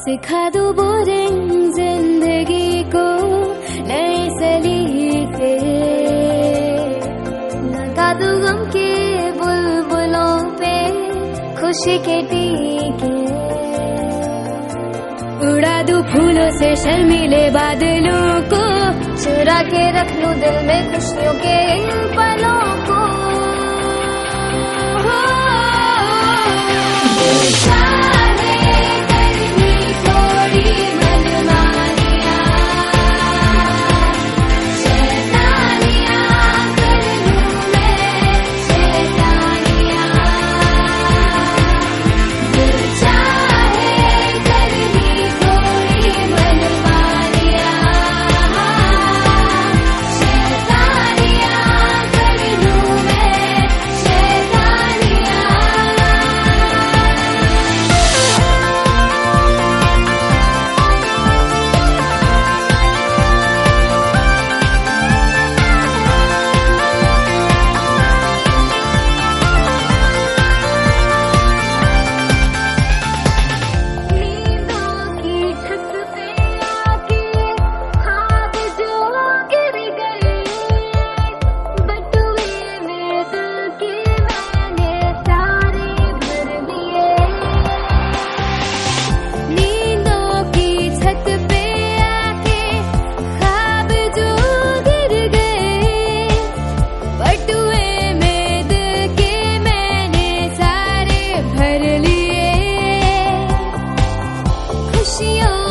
सिखा दो बोरिंग जिंदगी को नए सलीके, लगा दो गम के बुलबुलों पे खुशी के टीके, उड़ा दूं फूलों से शर्मीले बादलों को, चुरा के रख लूं दिल में खुशियों के इन पलों को। खुशियों